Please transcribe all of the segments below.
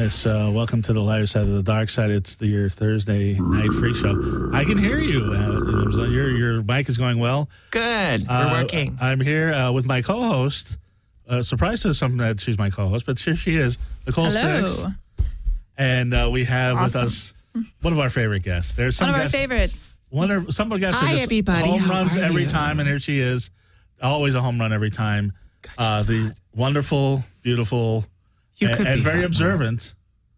Yes, welcome to the lighter side of the dark side. It's your Thursday night freak show. I can hear you. Your mic is going well. Good. We're working. I'm here with my co-host. Surprised to something that she's my co-host, but here she is, Nicole Six. And we have with us one of our favorite guests. There's some one of our favorites. Some of our guests Hi, are just everybody. home How runs are every you? time, and here she is. Always a home run every time. The wonderful, beautiful, and very observant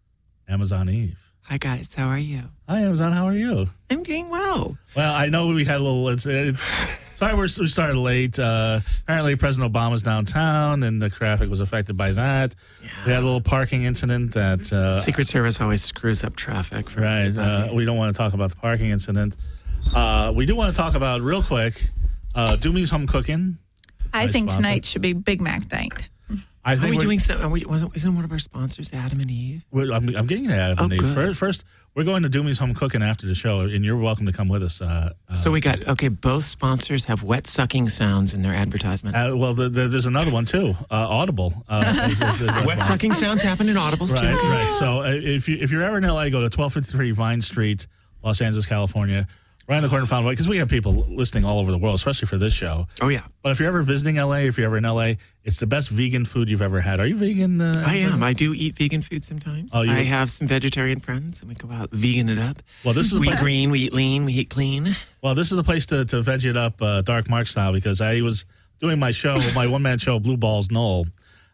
Amazon Eve. Hi, guys. How are you? Hi, Amazon. How are you? I'm doing well. Well, I know we had a little. Sorry, we started late. Apparently, President Obama's downtown, and the traffic was affected by that. Yeah. We had a little parking incident that Secret Service always screws up traffic. For right. We don't want to talk about the parking incident. We do want to talk about real quick. Doomy's Home Cooking. I think tonight should be Big Mac night. I think are we doing something? Isn't one of our sponsors Adam and Eve? I'm getting to Adam and Eve. Good. First, we're going to Doomy's Home Cooking after the show, and you're welcome to come with us. So we got, both sponsors have wet sucking sounds in their advertisement. Well, there's another one, too. Audible. Wet sucking sounds happen in Audibles, too. Right. So if you're ever in L.A., go to 1253 Vine Street, Los Angeles, California. Right in the corner of Fountain, because we have people listening all over the world, especially for this show. Oh, yeah. But if you're ever visiting L.A., if you're ever in L.A., it's the best vegan food you've ever had. Are you vegan? I am. I do eat vegan food sometimes. Oh, I have some vegetarian friends, and we go out vegan it up. Well, this is we eat green, we eat lean, we eat clean. Well, this is the place to veg it up Dark Mark style, because I was doing my show, my one-man show, Blue Balls Knoll,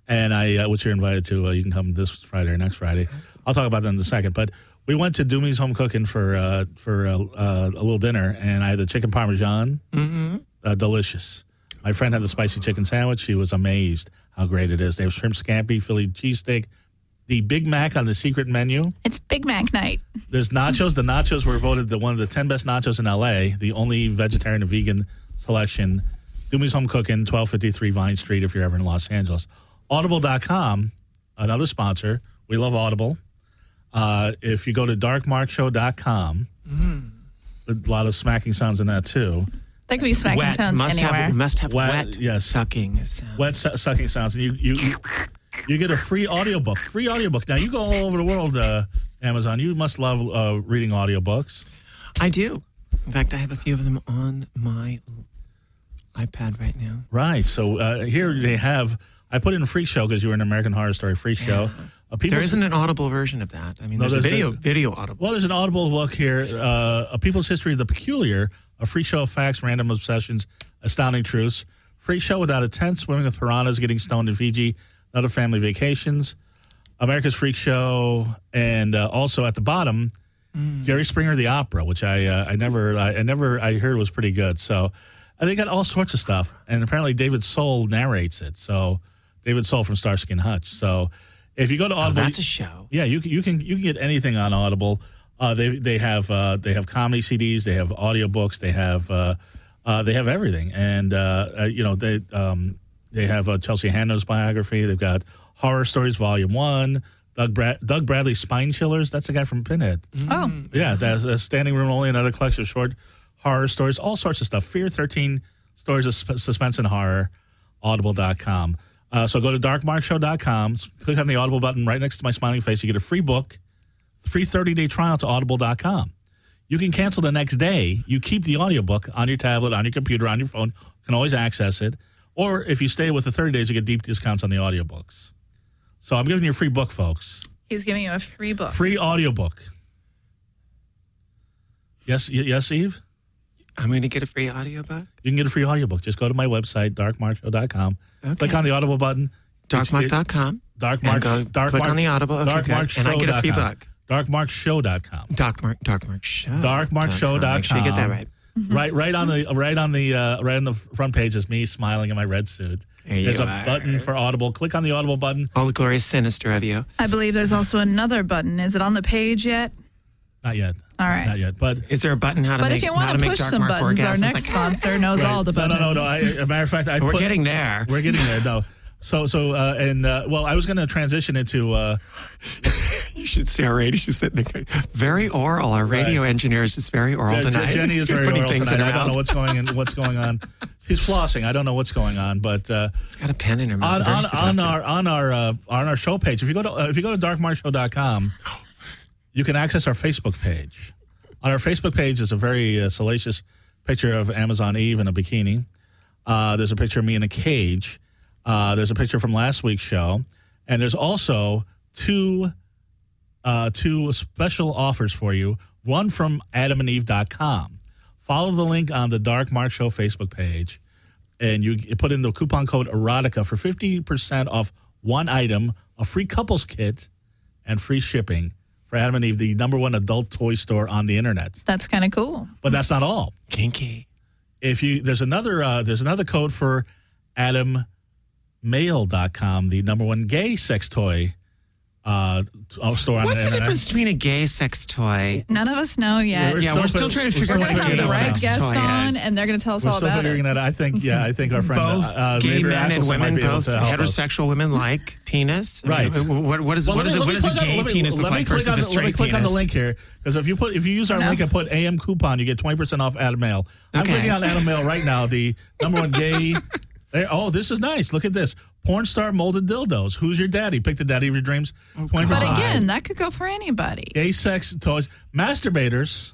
and which you're invited to. You can come this Friday or next Friday. I'll talk about that in a second. But we went to Doomy's Home Cooking for a little dinner, and I had the chicken parmesan. Mm-hmm. Delicious. My friend had the spicy chicken sandwich. She was amazed how great it is. They have shrimp scampi, Philly cheesesteak, the Big Mac on the secret menu. It's Big Mac night. There's nachos. The nachos were voted one of the 10 best nachos in L.A., the only vegetarian and vegan selection. Doomy's Home Cooking, 1253 Vine Street if you're ever in Los Angeles. Audible.com, another sponsor. We love Audible. If you go to darkmarkshow.com, a lot of smacking sounds in that too. There could be smacking sounds anywhere. Must have wet yes. sucking sounds. Wet sucking sounds. And you get a free audiobook. Now, you go all over the world, Amazon. You must love reading audiobooks. I do. In fact, I have a few of them on my iPad right now. Right. So here they have, I put in a freak show because you were an American Horror Story freak show. There isn't an Audible version of that. I mean, there's a video Audible. Well, there's an Audible book here, A People's History of the Peculiar, a freak show of facts, random obsessions, astounding truths. Freak show without a tent, swimming with piranhas, getting stoned in Fiji, other family vacations, America's Freak Show, and also at the bottom, Jerry Springer the Opera, which I heard was pretty good. So they got all sorts of stuff, and apparently David Soul narrates it. So David Soul from Starsky and Hutch. So if you go to Audible, that's a show. Yeah, you can get anything on Audible. They have comedy CDs, they have audiobooks, they have everything, and they have Chelsea Handler's biography. They've got Horror Stories Volume 1, Doug Bradley's Spine Chillers. That's the guy from Pinhead. Oh, yeah, that's a Standing Room Only, another collection of short horror stories, all sorts of stuff. Fear 13 stories of suspense and horror. Audible.com. So go to darkmarkshow.com, click on the Audible button right next to my smiling face. You get a free book, free 30-day trial to audible.com. You can cancel the next day. You keep the audiobook on your tablet, on your computer, on your phone. You can always access it. Or if you stay with the 30 days, you get deep discounts on the audiobooks. So I'm giving you a free book, folks. He's giving you a free book. Free audiobook. Yes, Eve? I'm going to get a free audiobook? You can get a free audiobook. Just go to my website, darkmarkshow.com. Okay. Click on the Audible button. Darkmark.com. Click on the Audible. Okay, and I get a free book. Darkmarkshow.com. Darkmark Show. Darkmarkshow.com. Make sure you get that right. Right on the front page is me smiling in my red suit. There's a button for Audible. Click on the Audible button. All the glorious sinister of you. I believe there's also another button. Is it on the page yet? Not yet. All right. Not yet. But is there a button how to but make? if you want to push some buttons, our next sponsor knows all the buttons. No. As a matter of fact, we're getting there. We're getting there. No. So I was going to transition into You should see our radio. She's sitting there, very oral. Our radio engineer is just very oral tonight. Jenny is very oral tonight. I don't know what's going on. She's flossing. I don't know what's going on, but she's got a pen in her mouth. On our show page. If you go to darkmarkshow.com, you can access our Facebook page. On our Facebook page is a very salacious picture of Amazon Eve in a bikini. There's a picture of me in a cage. There's a picture from last week's show, and there's also two special offers for you. One from adamandeve.com. Follow the link on the Dark Mark Show Facebook page, and you put in the coupon code erotica for 50% off one item, a free couples kit, and free shipping for Adam and Eve, the #1 adult toy store on the internet. That's kind of cool. But that's not all. Kinky. There's another code for AdamMale.com, the #1 gay sex toy store on What's the internet. What's the difference between a gay sex toy? None of us know yet. We're still trying to figure out We're what going to a have gay the right sex guest toy on, is. and they're going to tell us We're all still about figuring it. that out. I think our friend Both gay Xavier men and Asselson might women, be able both to help us. heterosexual women like penis. Right. What does a gay penis look like versus a straight penis? Let me click on the link here, because if you use our link and put AM coupon, you get 20% off Adam Mail. I'm clicking on Adam Mail right now, the #1 gay. Oh, this is nice. Look at this. Porn star molded dildos. Who's your daddy? Pick the daddy of your dreams. 20%. But again, that could go for anybody. Gay sex toys. Masturbators.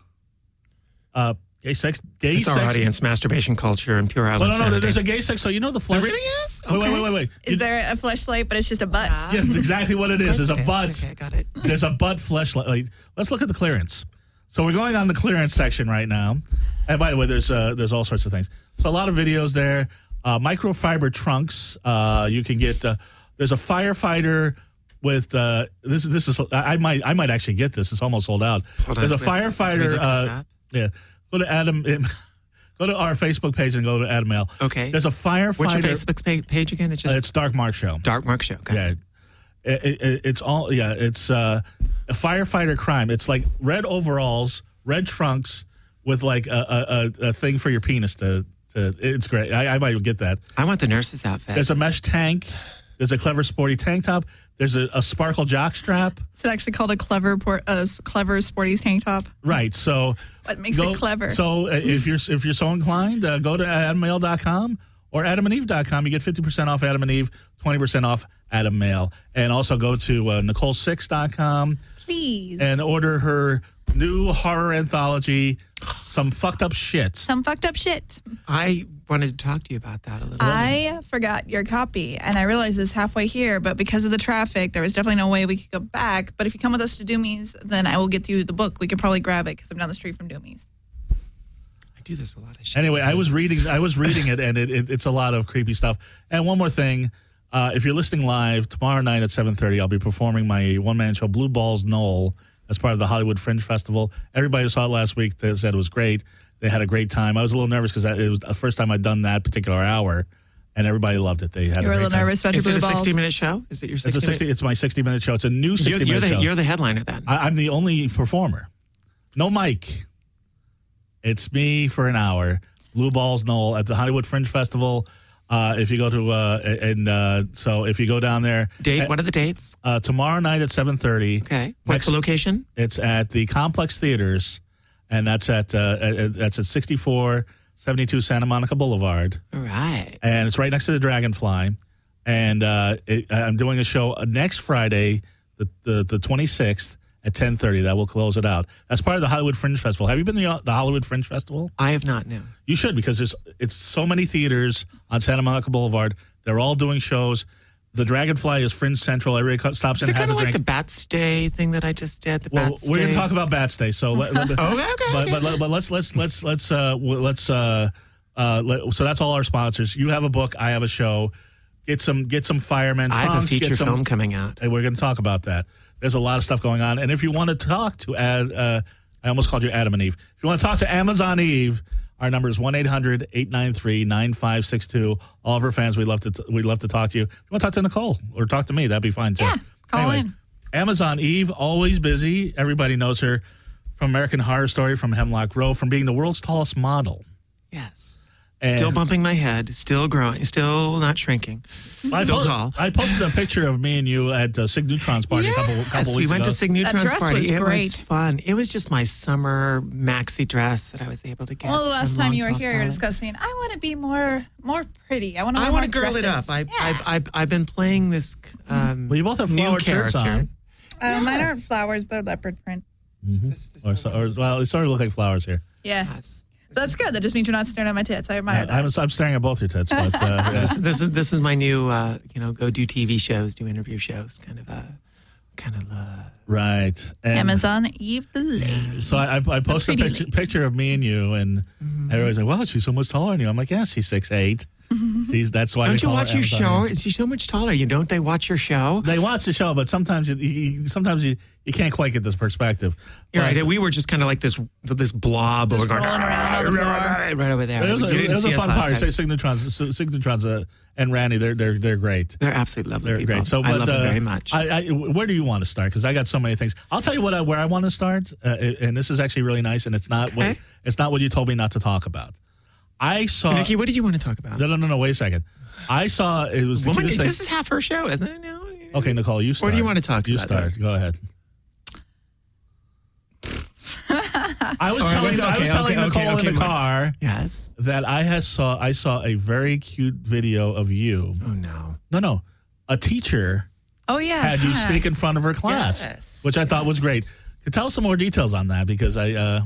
It's our audience, masturbation culture, and pure island no, there's a gay sex toy. You know the flesh. There really is? Okay. Wait. Is there a fleshlight, but it's just a butt? Yes, that's exactly what it is. There's a butt. Okay, I got it. There's a butt fleshlight. Let's look at the clearance. So we're going on the clearance section right now. And by the way, there's all sorts of things. So a lot of videos there. Microfiber trunks. You can get. There's a firefighter with. This is. I might actually get this. It's almost sold out. There's a firefighter. Yeah. Go to Adam. Go to our Facebook page and go to Adam Mail. Okay. There's a firefighter. What's your Facebook page again? It's Dark Mark Show. Dark Mark Show. Okay. Yeah. It's all. Yeah. It's a firefighter crime. It's like red overalls, red trunks with like a thing for your penis to. It's great. I might get that. I want the nurse's outfit. There's a mesh tank. There's a clever sporty tank top. There's a sparkle jock strap. Is it actually called a clever sporty tank top? Right. So what makes it clever? So if you're so inclined, go to AdamMail.com or AdamandEve.com. You get 50% off Adam and Eve, 20% off Adam Mail, and also go to NicoleSix.com. Please. And order her new horror anthology, Some Fucked Up Shit. Some Fucked Up Shit. I wanted to talk to you about that a little bit. I forgot your copy, and I realized this halfway here, but because of the traffic, there was definitely no way we could go back. But if you come with us to Doomies, then I will get you the book. We could probably grab it because I'm down the street from Doomies. I do this a lot of shit. Anyway, I was reading it, and it's a lot of creepy stuff. And one more thing. If you're listening live, tomorrow night at 7:30, I'll be performing my one-man show, Blue Balls Knoll, as part of the Hollywood Fringe Festival. Everybody who saw it last week said it was great. They had a great time. I was a little nervous because it was the first time I'd done that particular hour, and everybody loved it. They had you were a little nervous about your Blue Balls. Is it a 60-minute show? Is it your 60-minute? It's my 60-minute show. It's a new 60-minute show. You're the headliner then. I'm the only performer. No mic. It's me for an hour. Blue Balls Knoll at the Hollywood Fringe Festival. If you go to so if you go down there, what are the dates? Tomorrow night at 7:30. Okay. What's the location? It's at the Complex Theaters, and that's at 6472 Santa Monica Boulevard. All right. And it's right next to the Dragonfly. And I'm doing a show next Friday, the 26th. At 10:30, that will close it out. That's part of the Hollywood Fringe Festival. Have you been to the Hollywood Fringe Festival? I have not, no. You should, because it's so many theaters on Santa Monica Boulevard. They're all doing shows. The Dragonfly is Fringe Central. Everybody stops and has a drink. Is it kind of like the Bats Day thing that I just did? We're going to talk about Bats Day. So okay. But so that's all our sponsors. You have a book. I have a show. Get some firemen. I have a feature film coming out. And we're going to talk about that. There's a lot of stuff going on. And if you want to talk to I almost called you Adam and Eve. If you want to talk to Amazon Eve, our number is 1-800-893-9562. All of our fans, we'd love to talk to you. If you want to talk to Nicole or talk to me, that'd be fine too. Yeah, call in. Amazon Eve, always busy. Everybody knows her from American Horror Story, from Hemlock Grove, from being the world's tallest model. Yes. And Still bumping my head, still growing, still not shrinking. Still tall. I posted a picture of me and you at Sig Neutron's party a couple weeks we went ago. to Sig Neutron's dress party. was It great. was fun. It was just my summer maxi dress that I was able to get. Well, the last from time you were Long here, you were Tall discussing, I want to be more pretty. I want to I want to girl it up. I've been playing this Well, you both have new flowered shirts character. on. Mine aren't flowers. They're leopard print. Well, it started to look like flowers here. Yeah. Yes. That's good. That just means you're not staring at my tits. I admire that. I'm staring at both your tits, but yeah. This is my new go do TV shows, do interview shows, kind of Right. And Amazon Eve the Lady. So I posted a pretty picture of me and you, and everybody's like, "Well, she's so much taller than you." I'm like, "Yeah, she's 6'8". That's why. Don't they you call her watch your Amazon show? Eve. Is she so much taller? Don't they watch your show? They watch the show, but sometimes you can't quite get this perspective. You're But- right. We were just kind of like this blob. Just We're going rolling around on the floor. right over there. It was, You it didn't was see a us fun last party. time. Signatrons and Randy, they're great. They're absolutely lovely They're people. great. So, I but, love them very much. Where do you want to start? Because I got so many things. I'll tell you where I want to start, and this is actually really nice, and it's not Okay. what you told me not to talk about. I saw. Nikki, what did you want to talk about? No. Wait a second. I saw it was the Woman, cutest thing. this is half her show, isn't it? No. Okay, Nicole, you start. What do you want to talk You about? start. Go ahead. I was telling Nicole in the car Yes. that I saw a very cute video of you. Oh no. No, a teacher Oh, yeah. had you speak in front of her class, Yes, which I thought was great. Tell us some more details on that because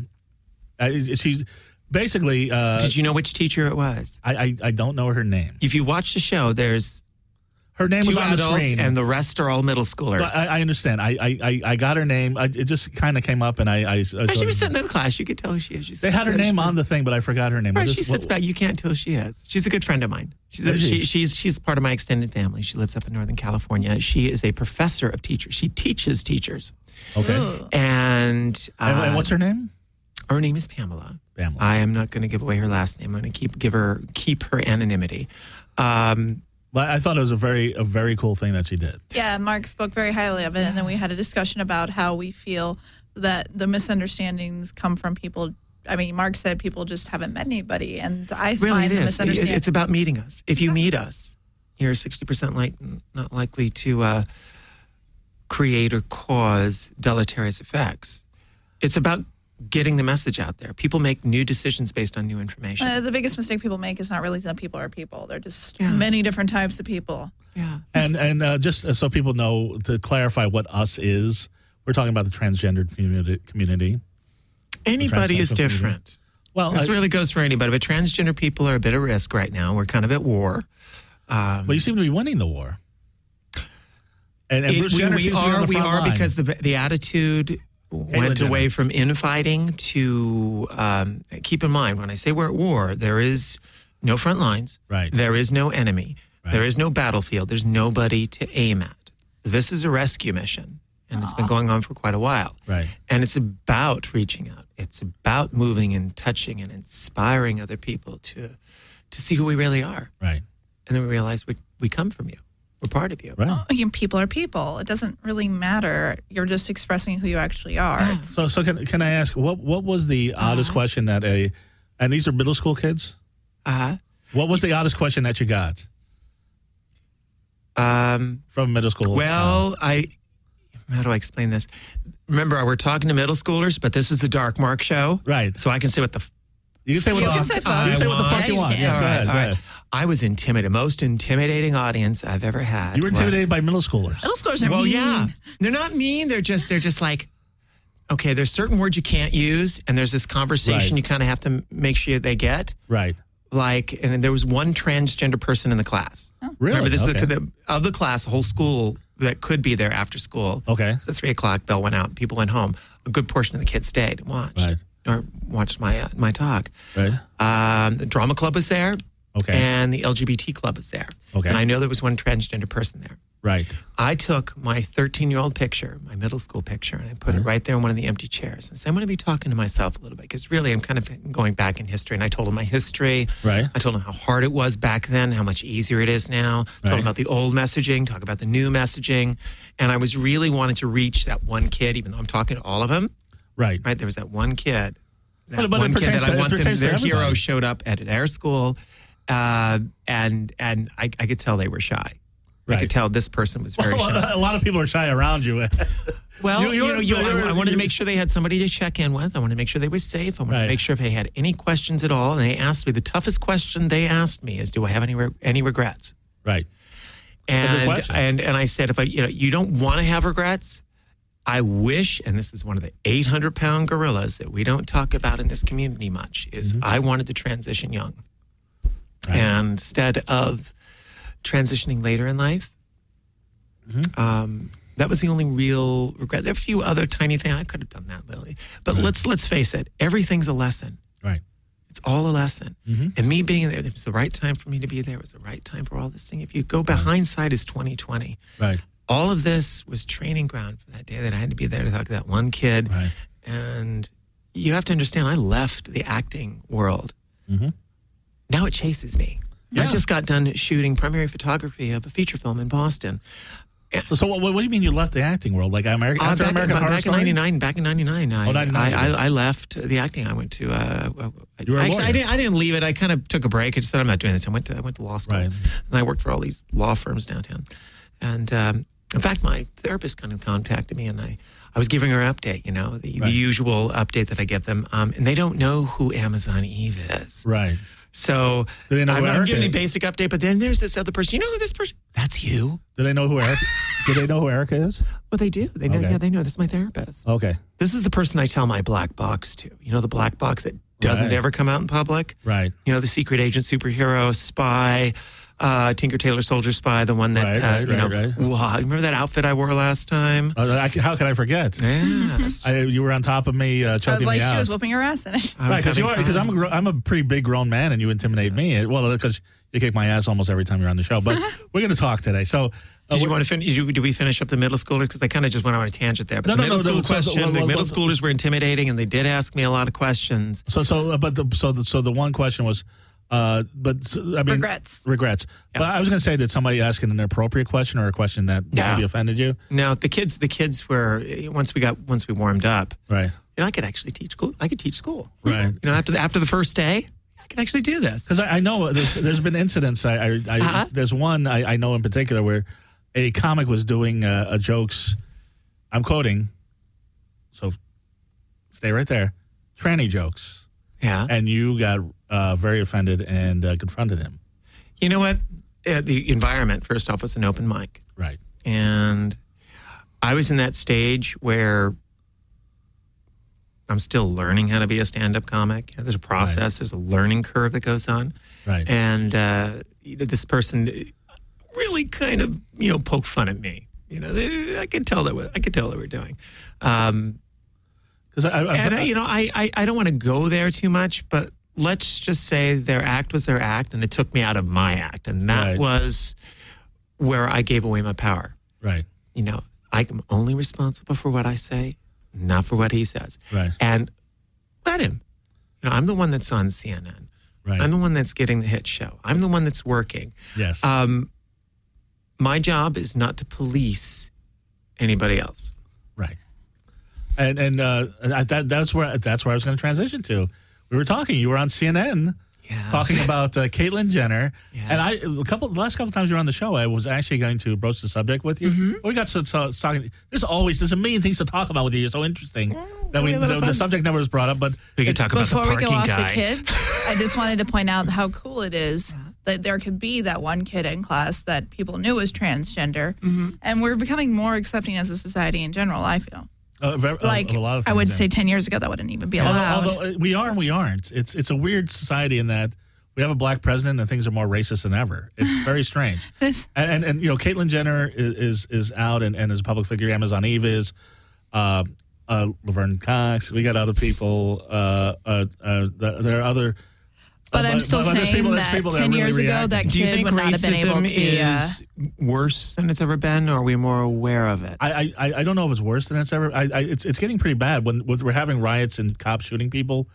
she basically. Did you know which teacher it was? I don't know her name. If you watch the show, there's Her name was two on the adults screen, and the rest are all middle schoolers. But I understand. I got her name. It just kind of came up, and I she was sitting in the class. You could tell who she is. She They had her name on the thing, but I forgot her name. Right, she sits back. You can't tell who she is. She's a good friend of mine. She's part of my extended family. She lives up in Northern California. She is a professor of teachers. She teaches teachers. Okay. Ooh. And what's her name? her name is Pamela. Pamela. I am not going to give away her last name. I'm going to keep her anonymity. But I thought it was a very cool thing that she did. Yeah, Mark spoke very highly of it, and then we had a discussion about how we feel that the misunderstandings come from people. I mean, Mark said people just haven't met anybody, and I Really, find it the is. misunderstanding. It's about meeting us. If you meet us, you're 60% not likely to create or cause deleterious effects. It's about getting the message out there. People make new decisions based on new information. The biggest mistake people make is not realizing that people are people. They're just Yeah. many different types of people. Yeah. And just so people know, to clarify what us is, we're talking about the transgender community. Anybody is transsexual different. Well, This really goes for anybody, but transgender people are a bit at risk right now. We're kind of at war. well, you seem to be winning the war. And Bruce Jenner seems to be on the We front are line. because the attitude went Jenner. away from infighting to keep in mind, when I say we're at war, there is no front lines. Right. There is no enemy. Right. There is no battlefield. There's nobody to aim at. This is a rescue mission, and it's been going on for quite a while. Right. And it's about reaching out. It's about moving and touching and inspiring other people to see who we really are. Right. And then we realize we come from you. We're part of you. Right. Oh, people are people. It doesn't really matter. You're just expressing who you actually are. Yeah. It's- So can I ask what was the oddest question that and these are middle school kids? What was the oddest question that you got from middle school? Well, how do I explain this? Remember, we're talking to middle schoolers, but this is the Dark Mark show. Right. So I can say what the You can say what You the can say fuck. You can say what the fuck Yeah, you you want. can. Yes, All go right, ahead. all Go right. ahead. I was intimidated. Most intimidating audience I've ever had. You were intimidated by middle schoolers. Middle schoolers are Well, mean. yeah. They're not mean. They're just like, okay, there's certain words you can't use, and there's this conversation Right. you kind of have to make sure they get. Right. Like, and there was one transgender person in the class. Really? Remember, this Okay. is of the class, the whole school that could be there after school. Okay. So 3:00 bell went out. People went home. A good portion of the kids stayed and watched. Right. Or watched my talk. Right. The drama club was there. Okay. And the LGBT club was there. Okay. And I know there was one transgender person there. Right. I took my 13-year-old picture, my middle school picture, and I put it right there in one of the empty chairs. I said, I'm going to be talking to myself a little bit because really I'm kind of going back in history. And I told him my history. Right. I told him how hard it was back then, how much easier it is now. Talk Right. about the old messaging, talk about the new messaging. And I was really wanting to reach that one kid, even though I'm talking to all of them. Right. Right. There was that one kid That But it one kid pertains that I to- want it them, pertains to their hero everybody. showed up at their school, and I could tell they were shy. I Right. could tell this person was very shy. A lot of people are shy around you. Well, I I wanted to make sure they had somebody to check in with. I wanted to make sure they were safe. I wanted Right. to make sure if they had any questions at all. And they asked me, the toughest question they asked me is, do I have any regrets? Right. good And question. and I said, if you don't want to have regrets, I wish, and this is one of the 800-pound gorillas that we don't talk about in this community much, is I wanted to transition young. Right. And instead of transitioning later in life, that was the only real regret. There are a few other tiny things. I could have done that, Lily. But let's face it, everything's a lesson. Right. It's all a lesson. And me being there, it was the right time for me to be there. It was the right time for all this thing. If you go behind hindsight is 2020. Right. All of this was training ground for that day that I had to be there to talk to that one kid. Right. And you have to understand, I left the acting world. Now it chases me. Yeah. I just got done shooting primary photography of a feature film in Boston. So what do you mean you left the acting world? Like American Back in Horror Story? 99, I 99. I left the acting. I went to. You were a actually, lawyer. I didn't leave it. I kind of took a break. I just said I'm not doing this. I went to law school, Right. and I worked for all these law firms downtown. And in fact, my therapist kind of contacted me, and I was giving her an update. The usual update that I give them, and they don't know who Amazon Eve is. Right. So Do they know who I'm Erica giving the is? basic update, but then there's this other person. You know who this person? That's you. Do they know who Erica? Do they know who Erica is? Well, they do. They know. Okay. Yeah, they know. This is my therapist. Okay. This is the person I tell my black box to. You know, the black box that doesn't Right. ever come out in public? Right. You know, the secret agent, superhero, spy, Tinker Tailor Soldier Spy, the one that, Right. Wow, remember that outfit I wore last time? How could I forget? Yes. You were on top of me, I choking was like, me out. she was whooping her ass in it. I was Right, having because fun. I'm a pretty big grown man, and you intimidate me. Well, because you kick my ass almost every time you're on the show. But we're going to talk today. So, Did you want to finish? Do we finish up the middle schoolers? Because I kind of just went on a tangent there. But No, the no, middle no, school no, so- question, well, the middle well, schoolers were intimidating, and they did ask me a lot of questions. so the one question was, I mean, Regrets. Regrets. Yeah. But I was going to say, did somebody ask an inappropriate question or a question that Yeah. maybe offended you? Now the kids were once we warmed up. Right. I could actually teach school. I could teach school. Right. After the first day, I could actually do this. Because I know there's been incidents. There's one I know in particular where a comic was doing a jokes. I'm quoting. So stay right there. Tranny jokes, Yeah. and you got very offended and confronted him. You know what? The environment, first off, was an open mic. Right. And I was in that stage where I'm still learning how to be a stand-up comic. There's a process. There's a learning curve that goes on. Right. And this person really kind of, poked fun at me. I could tell that they were doing. Because I don't want to go there too much, but let's just say their act was their act, and it took me out of my act, and that Right. was where I gave away my power. right. I'm only responsible for what I say, not for what he says. Right. And let him. I'm the one that's on CNN. Right. I'm the one that's getting the hit show. I'm the one that's working. Yes. My job is not to police anybody else. Right. And that's where I was going to transition to. We were talking. You were on CNN Yeah. talking about Caitlyn Jenner, Yes. and the last couple times you were on the show, I was actually going to broach the subject with you. Mm-hmm. We got so talking. There's a million things to talk about with you. You're so interesting that we have a the fun. subject never was brought up. But We could talk about the Before we parking go off guy. the kids, I just wanted to point out how cool it is that there could be that one kid in class that people knew was transgender. And we're becoming more accepting as a society in general, I feel. a lot of things, I would yeah. say 10 years ago that wouldn't even be allowed. Although we are and we aren't. It's a weird society in that we have a black president and things are more racist than ever. It's very strange. And Caitlyn Jenner is out and is a public figure. Amazon Eve is. Laverne Cox. We got other people. There are other. But I'm still there's saying there's that people 10 are years really ago, that reacting. Do you kid think would not have been able racism to be. is worse than it's ever been, or are we more aware of it? I don't know if it's worse than it's ever. It's getting pretty bad when we're having riots and cops shooting people.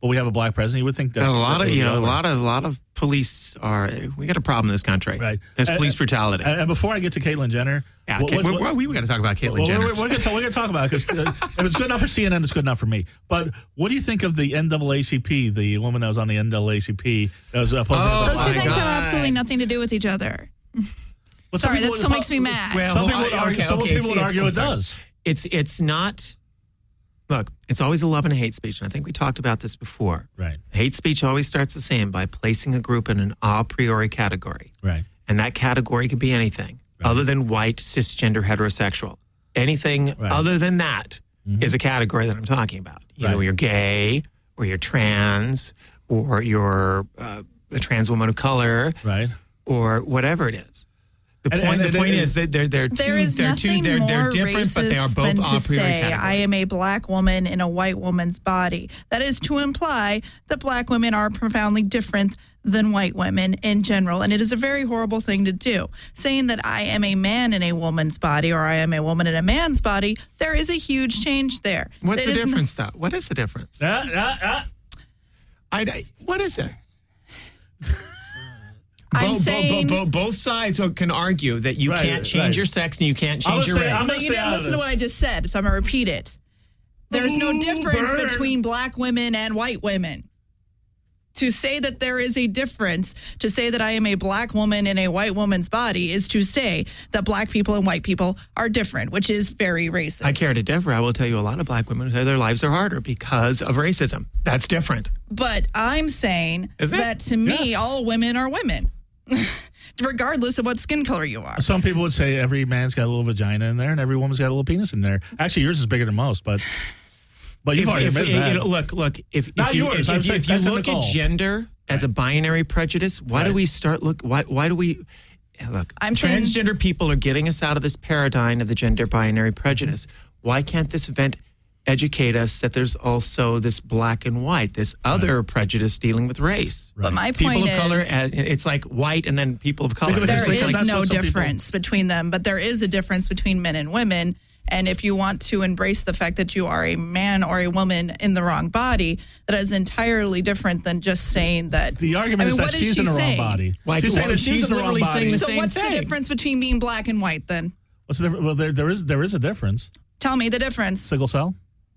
but we have a black president, you would think that a lot that of would be a over. lot of police are. We got a problem in this country. Right. There's police brutality. And before I get to Caitlyn Jenner, Yeah, what- we got to talk about Caitlyn well, Jenner. we're going to talk about it because if it's good enough for CNN, it's good enough for me. But what do you think of the NAACP, the woman that was on the NAACP that was opposing? Oh, Those two my things God. have absolutely nothing to do with each other. But some Sorry, people that still would- makes me mad. Well, Some people would okay, argue, some okay, people would argue I'm it sorry. does. It's not. Look, it's always a love and a hate speech, and I think we talked about this before. Right, Hate speech always starts the same by placing a group in an a priori category, right. and that category could be anything other than white, cisgender, heterosexual. Anything Right. other than that is a category that I'm talking about. You know, Right. you're gay, or you're trans, or you're a trans woman of color, Right. or whatever it is. The point is that they're There is nothing they're more different, but they are racist both than a to priori say categories. I am a black woman in a white woman's body. That is to imply that black women are profoundly different than white women in general, and it is a very horrible thing to do. Saying that I am a man in a woman's body or I am a woman in a man's body, there is a huge change there. What's It the is n- difference, though? What is the difference? What is it? I'm saying. Both sides can argue that you Right, can't change right. your sex and you can't I'm change your gonna say- race. I'm So gonna you stay didn't out of listen to this. what I just said, so I'm going to repeat it. There's no difference burn. between black women and white women. To say that there is a difference, to say that I am a black woman in a white woman's body is to say that black people and white people are different, which is very racist. I care to differ. I will tell you a lot of black women say their lives are harder because of racism. That's different. But I'm saying Isn't it? that to me, Yes. all women are women, regardless of what skin color you are. Some people would say every man's got a little vagina in there and every woman's got a little penis in there. Actually, yours is bigger than most, but you've already admitted that. You know, look. If Not you, yours. if, I'm if, saying if you that's in look the at goal. gender as a binary prejudice, why do Right. we start look? Why do we? Look, I'm saying- transgender people are getting us out of this paradigm of the gender binary prejudice. Why can't this event educate us that there's also this black and white, this other prejudice dealing with race? But my People point of color, is, it's like white and then people of color. Because there It's like- is that's no what some people- difference between them, but there is a difference between men and women. And if you want to embrace the fact that you are a man or a woman in the wrong body, that is entirely different than just saying that. The argument I mean, is that what is she's she in the wrong saying? body. Like, she's saying that she's she's in the wrong literally saying body. the So same what's the thing. difference between being black and white then? What's the difference? Well, there is a difference. Tell me the difference. Sickle cell.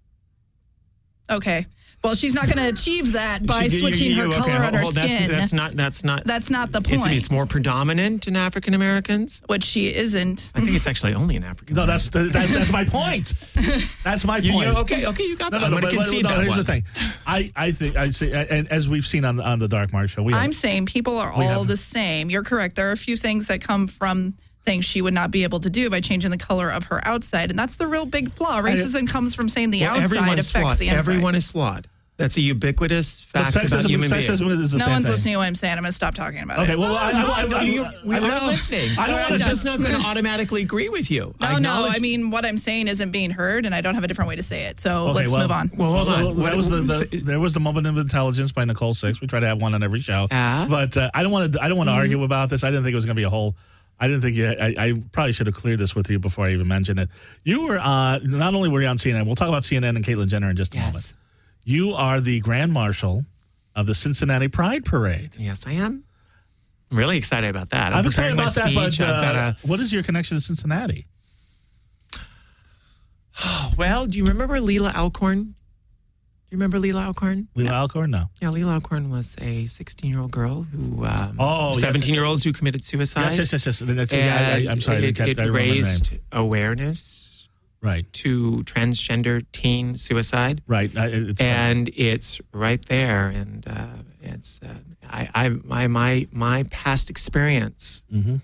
Okay. Well, she's not going to achieve that by You- switching her okay, color on her hold- skin. That's not. That's not the point. It's more predominant in African Americans. Which she isn't. I think it's actually only in African. No, that's my point. That's my point. Okay, you got that. I'm going to but concede that here's one. the thing. I think I see, and as we've seen on the Dark Mark show, I'm saying people are all the same. You're correct. There are a few things that come from things she would not be able to do by changing the color of her outside, and that's the real big flaw. Racism comes from saying the outside everyone's affects flawed. the inside. Everyone is flawed. That's a ubiquitous fact about human beings. Sexism is the No same one's thing. listening to what I'm saying. I'm going to stop talking about Okay, it. well, I We're listening. I don't I'm want to just not going to automatically agree with you. No, acknowledge- I mean, what I'm saying isn't being heard, and I don't have a different way to say it. So let's move on. Well, hold on. That was there was the moment of intelligence by Nicole Six. We try to have one on every show, but I don't want to argue about this. I didn't think it was going to be a whole. I didn't think I probably should have cleared this with you before I even mentioned it. You were not only were you on CNN. We'll talk about CNN and Caitlyn Jenner in just a moment. You are the Grand Marshal of the Cincinnati Pride Parade. Yes, I am. I'm really excited about that. I'm excited preparing about my that, speech. but what is your connection to Cincinnati? Well, do you remember Leela Alcorn? Do you remember Leela Alcorn? Leela Alcorn? No. Yeah, Leela Alcorn was a 16-year-old girl who, yes, 17-year-olds who committed suicide. Yes. I'm sorry. It I remember the name. raised awareness Right. to transgender teen suicide. Right. It's right there, and it's my past experience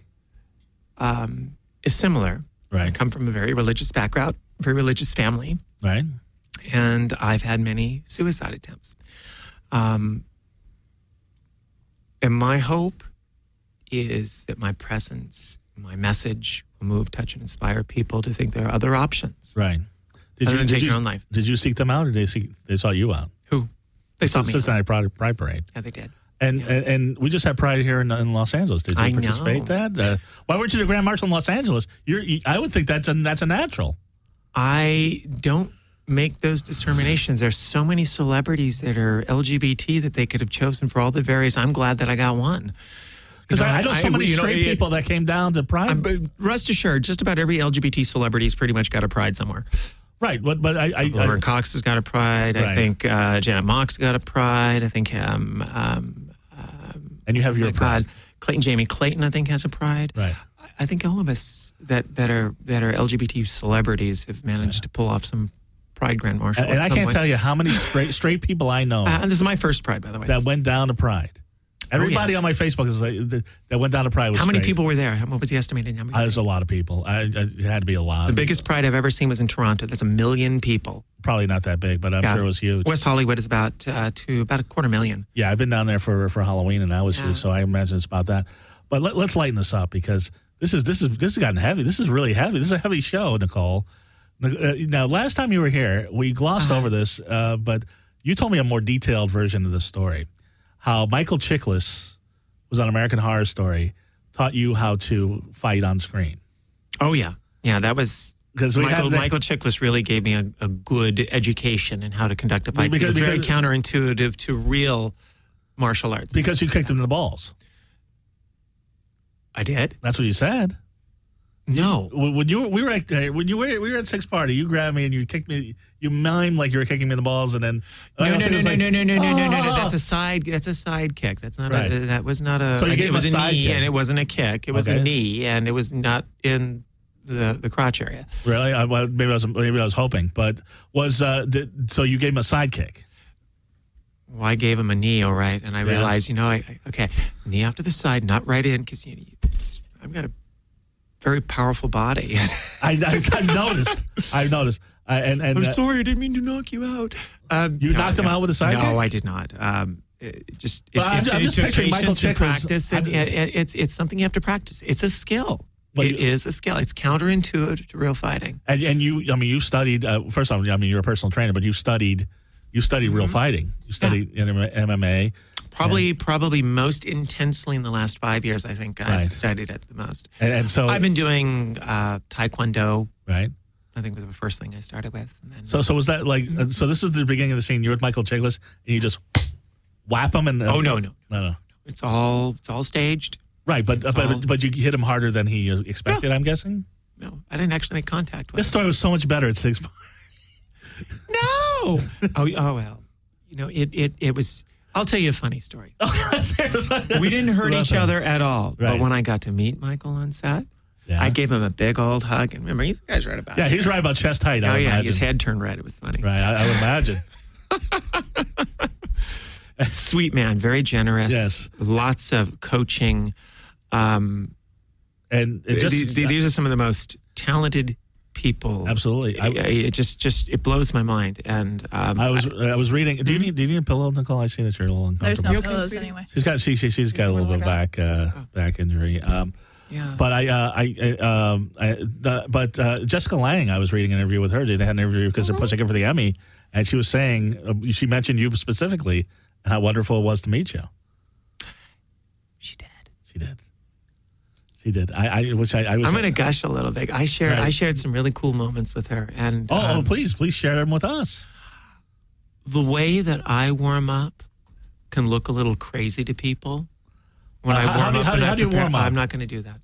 is similar. Right. I come from a very religious background, very religious family, Right. and I've had many suicide attempts. And my hope is that my presence, my message will move, touch, and inspire people to think there are other options. Right. Other than taking your own life. Did you seek them out, or they sought you out? Who? They saw me. Cincinnati Pride Parade. Yeah, they did. And we just had Pride here in Los Angeles. Did you I participate know. in that? Why weren't you the Grand Marshal in Los Angeles? I would think that's a natural. I don't make those determinations. There's so many celebrities that are LGBT that they could have chosen for all the various. I'm glad that I got one. Because I know so many straight people that came down to Pride. But rest assured, just about every LGBT celebrity's pretty much got a Pride somewhere. Right, but Lauren Cox has got a Pride. Right. I think Janet Mock's got a Pride. I think and you have your Pride. Jamie Clayton, I think, has a Pride. Right. I think all of us that are LGBT celebrities have managed to pull off some Pride Grand Marshal. And I can't tell you how many straight people I know. And this is my first Pride, by the way. That went down to Pride. Everybody on my Facebook is like, that went down to Pride was How many straight. people were there? What was the estimated number? There's a lot of people. It had to be a lot. The biggest Pride I've ever seen was in Toronto. That's 1 million people. Probably not that big, but I'm sure it was huge. West Hollywood is about a 250,000. Yeah, I've been down there for Halloween, and that was huge. So I imagine it's about that. But let's lighten this up because this has gotten heavy. This is really heavy. This is a heavy show, Nicole. Now, last time you were here, we glossed over this, but you told me a more detailed version of the story. How Michael Chiklis was on American Horror Story, taught you how to fight on screen. Oh, yeah. Yeah, that was... Because Michael Chiklis really gave me a good education in how to conduct a fight. It's very counterintuitive to real martial arts. Because you kicked him in the balls. I did? That's what you said. No. When we were at Six Party, you grabbed me and you kicked me. You mimed like you were kicking me in the balls, and then no. That's a side kick. That's not that was not a. So you gave it was a knee, kick. and it wasn't a kick. It was a knee, and it was not in the crotch area. Really? Maybe I was hoping, but so you gave him a side kick. Well, I gave him a knee, all right, and I realized, knee off to the side, not right in, because I've got a very powerful body. I noticed. I'm sorry, I didn't mean to knock you out. You knocked him out with a side kick? No, I did not. I'm just picturing Michael Chiklis. Practice, and it's something you have to practice. It's a skill. It is a skill. It's counterintuitive to real fighting. And you studied. First off, you're a personal trainer, but you studied real fighting. You studied MMA. Probably most intensely in the last 5 years. I think I've studied it the most. And so I've been doing Taekwondo. Right. I think was the first thing I started with. And then, so was that like? So this is the beginning of the scene. You're with Michael Chiklis, and you just whap him. And no. It's all staged. Right, but you hit him harder than he expected. No. I'm guessing. No, I didn't actually make contact with him. This story was so much better at 6 Party. No. oh well. It was. I'll tell you a funny story. We didn't hurt each other at all. Right. But when I got to meet Michael on set, I gave him a big old hug. And remember, he's the guy's right about it. Yeah, he's right about chest height. Oh, yeah, his head turned red. It was funny. Right, I would imagine. Sweet man, very generous. Yes. Lots of coaching. And these are some of the most talented people. Absolutely. It blows my mind. And I was reading. Do you need a pillow, Nicole? I see that you're a little uncomfortable. There's no pillows anyway. She's got a little bit of back injury. Yeah. But Jessica Lange, I was reading an interview with her. They had an interview because they're pushing her for the Emmy, and she was saying she mentioned you specifically and how wonderful it was to meet you. She did. I'm going to gush a little bit. I shared some really cool moments with her, and please share them with us. The way that I warm up can look a little crazy to people. When I warm up, how do you warm up? I'm not going to do that.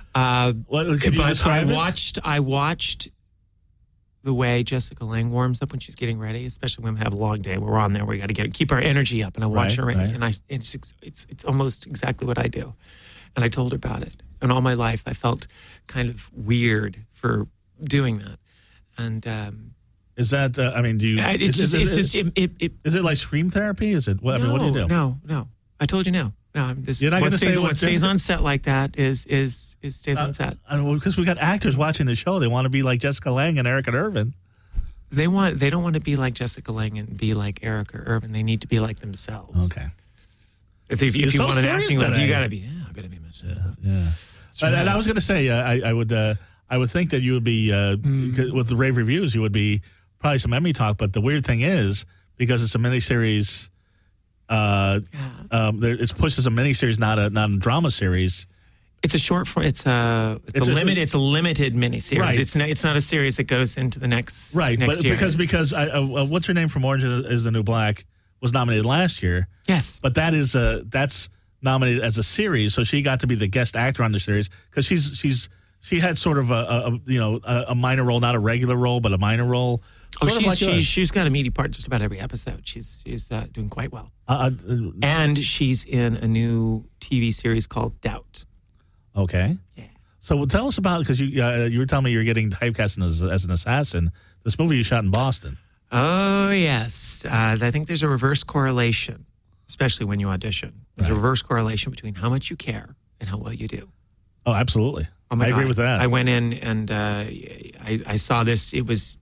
I watched the way Jessica Lange warms up when she's getting ready, especially when we have a long day. We're on there. We got to keep our energy up, and I watch her, and it's almost exactly what I do. And I told her about it. And all my life, I felt kind of weird for doing that. And is that? Do you? Is it like scream therapy? Is it? What do you do? No. I told you no. No, you're not going to say what stays on set like that stays on set. Because we got actors watching the show. They want to be like Jessica Lange and Erica Irvin. They don't want to be like Jessica Lange and be like Erica Irvin. They need to be like themselves. Okay. If you want an acting look, you got to be. Yeah, I'm going to be myself. Yeah. And I was going to say, I would think that you would be with the rave reviews, you would be probably some Emmy talk. But the weird thing is, because it's a miniseries, it's pushed as a miniseries, not a drama series. It's a short form. It's a limited miniseries. Right. It's not a series that goes into the next Right, next but year. because What's Her Name from Orange Is the New Black was nominated last year. Yes, But that's nominated as a series, so she got to be the guest actor on the series because she had sort of a minor role, not a regular role, but a minor role. she's got a meaty part just about every episode. She's doing quite well, and she's in a new TV series called Doubt. Okay. Yeah. So tell us about, because you were telling me you're getting typecast as an assassin. This movie you shot in Boston. Oh yes, I think there's a reverse correlation, especially when you audition. There's a reverse correlation between how much you care and how well you do. Oh, absolutely. Oh my I God. agree with that. I went in and I saw this. It was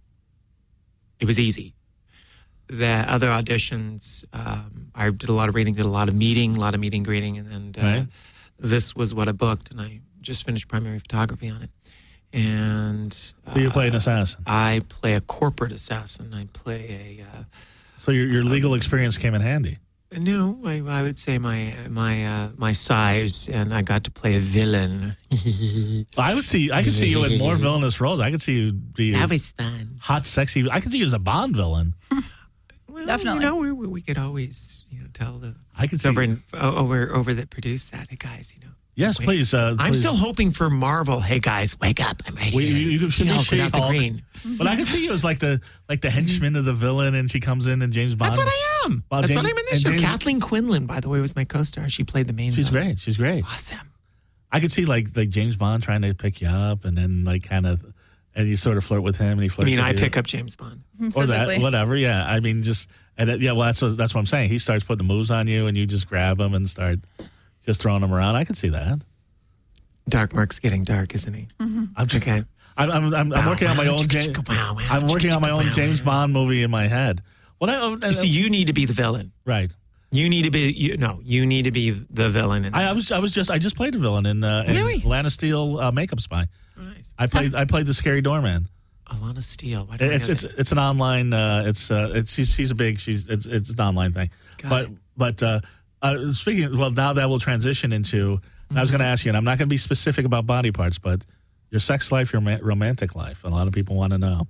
easy. The other auditions, I did a lot of reading, did a lot of meeting greeting, and Right. this was what I booked, and I just finished primary photography on it. And So you play an assassin. I play a corporate assassin. I play a So your legal experience came in handy. no. I would say my size, and I got to play a villain. I could see you in more villainous roles. I could see you be That was fun. hot, sexy. I could see you as a Bond villain. Well, Definitely. we could always tell the I could see. over that produced that. Hey guys, Yes, wait. please. I'm please. still hoping for Marvel. Hey guys, wake up! I'm right Well, here. you could be She-Hulk without the She-Hulk. green. But I could see you as like the henchman of the villain, and she comes in and James Bond. That's what I am. Well, That's James- what I'm in this and show. James- Kathleen Quinlan, by the way, was my co-star. She played the main. She's villain. great. She's great. Awesome. I could see like James Bond trying to pick you up, and then and you sort of flirt with him, and he I flirts. mean, with I you. pick up James Bond. or that, Physically. whatever. Yeah, I mean, just well, that's what I'm saying. He starts putting the moves on you, and you just grab him and start just throwing him around. I could see that. Dark Mark's getting dark, isn't he? I'm Okay. I'm working on my own. I'm working on my own James Bond movie in my head. Well, So you need to be the villain. right. You need to be you need to be the villain. I just played a villain in Really? Lana Steele Makeup Spy. Oh, nice. I played the scary doorman. Alana Steele. Why don't I know that? It's an online. It's an online thing. Got But speaking, well, now that will transition into. I was going to ask you, and I'm not going to be specific about body parts, but your sex life, your romantic life. A lot of people want to know.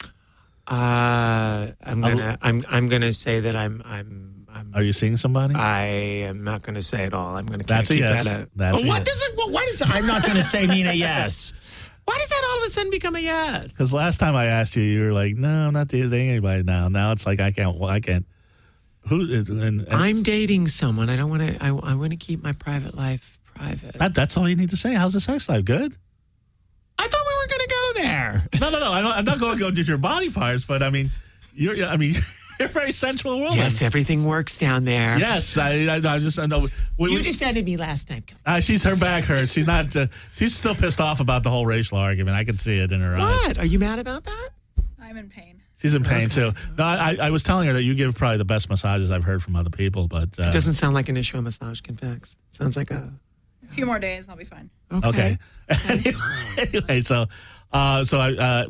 I'm gonna say that I'm. Are you seeing somebody? I am not going to say it all. I'm going to That's a keep yes. that out. That's a what yes. does it? Why does it? I'm not going to say mean a yes. Why does that all of a sudden become a yes? Because last time I asked you, you were like, "No, I'm not dating anybody now." Now it's like I can't. Well, I can't. Who? And I'm dating someone. I don't want to. I want to keep my private life private. that's all you need to say. How's the sex life? Good. I thought we were going to go there. No. I'm not going to go into your body parts, but I mean, you're a very sensual woman. Yes, everything works down there. Yes, I know. You defended me last time. Her back hurts. She's not. She's still pissed off about the whole racial argument. I can see it in her eyes. What? Are you mad about that? I'm in pain. She's in pain too. No, I was telling her that you give probably the best massages I've heard from other people, but It doesn't sound like an issue a massage can fix. Sounds like a A few more days, I'll be fine. okay. Anyway, so I'm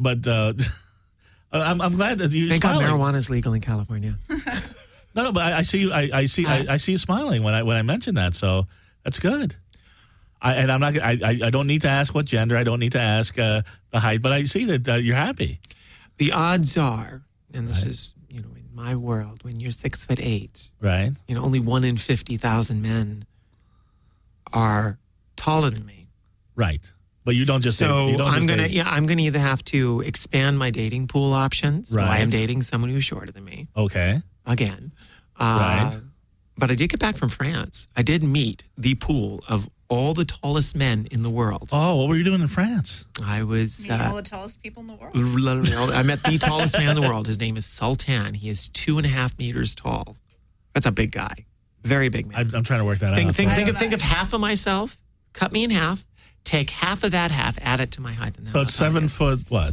glad that you. Thank God smiling. marijuana is legal in California. No, but I see you. I see you smiling when I mentioned that. So that's good. I'm not. I don't need to ask what gender. I don't need to ask the height. But I see that you're happy. The odds are, and this is in my world, when you're 6'8", Right. only 1 in 50,000 men are taller than me. Right. But you don't just. So you don't I'm just gonna date- I'm gonna either have to expand my dating pool options. So I Right. am dating someone who's shorter than me Okay. again. Right. But I did get back from France. I did meet the pool of all the tallest men in the world. Oh, what were you doing in France? I was. Meeting all the tallest people in the world. I met the tallest man in the world. His name is Sultan. He is 2.5 meters tall. That's a big guy. Very big man. I'm trying to work that out. Think of half of myself, cut me in half, take half of that half, add it to my height. And that's So it's how tall I 7 am. foot what?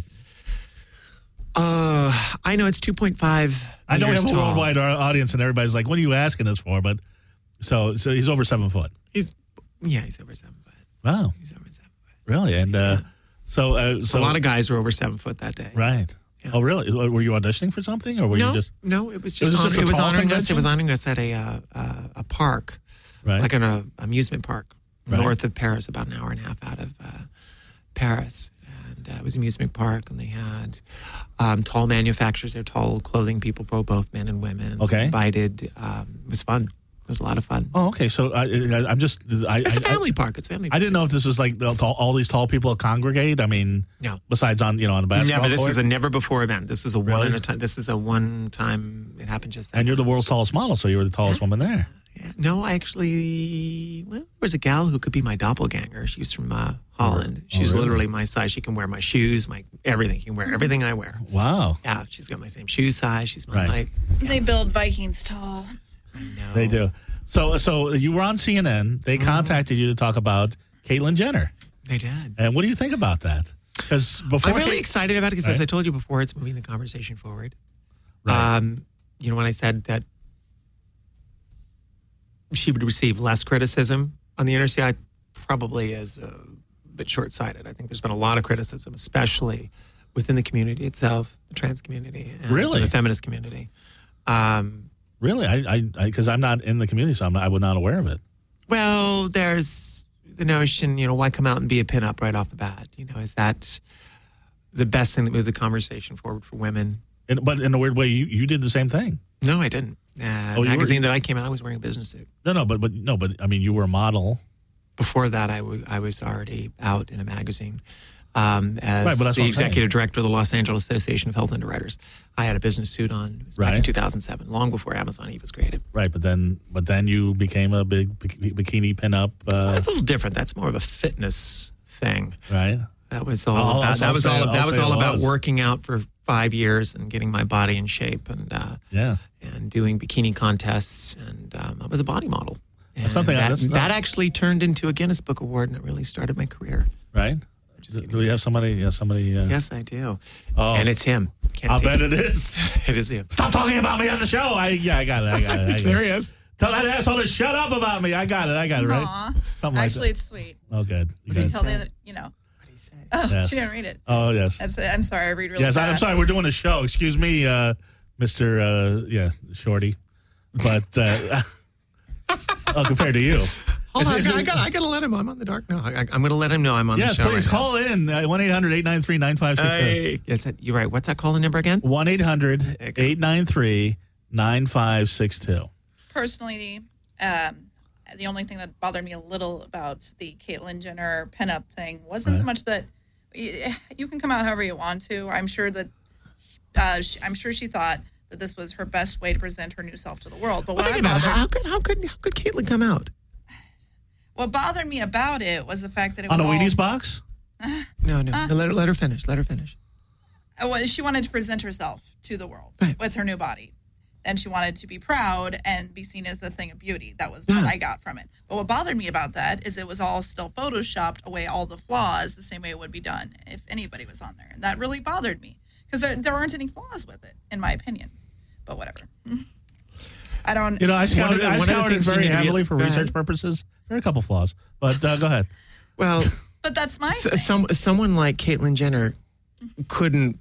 I know it's 2.5 I know we meters have a tall. worldwide audience, and everybody's like, "What are you asking this for?" But so he's over 7 foot. He's over 7 foot. Wow, He's over 7 foot. really? And so A lot of guys were over 7 foot that day. right. Yeah. Oh, really? Were you auditioning for something, or were you just No, it was It was just, just a it was tall honoring us. convention? It was honoring us at a park, right? like an amusement park. north of Paris, about an hour and a half out of Paris. And it was an amusement park, and they had tall manufacturers there, tall clothing people, both men and women. Okay. Invited. It was fun. It was a lot of fun. Oh, okay. So I'm just. It's a family park. It's a family park. I didn't know if this was like all these tall people congregate. I mean, No. Besides on the basketball Yeah, but this court. is a never before event. This is a Really? one at a time. This is a one time. It happened just that. And you're the once. world's tallest model, so you were the tallest woman there. Yeah. No, I actually. Well, there was a gal who could be my doppelganger. She's from Holland. She's really? literally my size. She can wear my shoes, my everything. She can wear everything I wear. Wow. Yeah, she's got my same shoe size. She's my Right. height. They build Vikings tall. I know. They do. So you were on CNN. They contacted you to talk about Caitlyn Jenner. They did. And what do you think about that? Because before I'm really excited about it because, as Right. I told you before, it's moving the conversation forward. Right. When I said that she would receive less criticism on the internet, I probably is a bit short-sighted. I think there's been a lot of criticism, especially within the community itself, the trans community, and Really? the feminist community. Really, I because I'm not in the community, so I was not aware of it. Well, there's the notion, why come out and be a pinup right off the bat? Is that the best thing that moved the conversation forward for women? But in a weird way, you did the same thing. No, I didn't. you were- Magazine that I came out, I was wearing a business suit. No, but I mean, you were a model. Before that, I was already out in a magazine as Right, but that's what the I'm executive director of the Los Angeles Association of Health Underwriters. I had a business suit on. It was back in Right. 2007, long before Amazon Eve was created. Right, but then you became a big bikini pinup. That's a little different. That's more of a fitness thing. Right. That was all about. That was all about working out for 5 years and getting my body in shape and Yeah. and doing bikini contests, and I was a body model. And something that actually turned into a Guinness Book Award, and it really started my career. Right. Just Do we have somebody? Yeah, somebody. Yes, I do. Oh. And it's him. Can't I'll see bet it is. It is him. Stop talking about me on the show. I got it. There he is. Tell that asshole to shut up about me. I got it. Right. Aw. Something like Actually, that. it's sweet. Oh, good. You You guys- tell them that, What do you say? Oh, Yes. she didn't read it. Oh, yes. I'm sorry, I read really Yes, fast. I'm sorry. We're doing a show. Excuse me, Mr. Shorty. But compared to you. Hold on, Is it- I gotta let him. I'm on the dark. No, I'm gonna let him know I'm on Yes, the show. please right call in 1-800-893-9562. Hey, yes, you're right. What's that calling number again? 1-800-893-9562. Personally, the only thing that bothered me a little about the Caitlyn Jenner pinup thing wasn't so much that you can come out however you want to. I'm sure that she thought that this was her best way to present her new self to the world. But Well, think about it. How could Caitlyn come out? what bothered me about it was the fact that it On was a all, Wheaties box? No. Let her finish. Let her finish. She wanted to present herself to the world Right. with her new body. And she wanted to be proud and be seen as the thing of beauty. That was what I got from it. But what bothered me about that is it was all still photoshopped away all the flaws the same way it would be done if anybody was on there. And that really bothered me because there aren't any flaws with it, in my opinion. But whatever. I don't. I scoured one of the it things you very need to be- heavily for Go ahead. research purposes. There are a couple flaws, but go ahead. Well, But that's my thing. someone like Caitlyn Jenner couldn't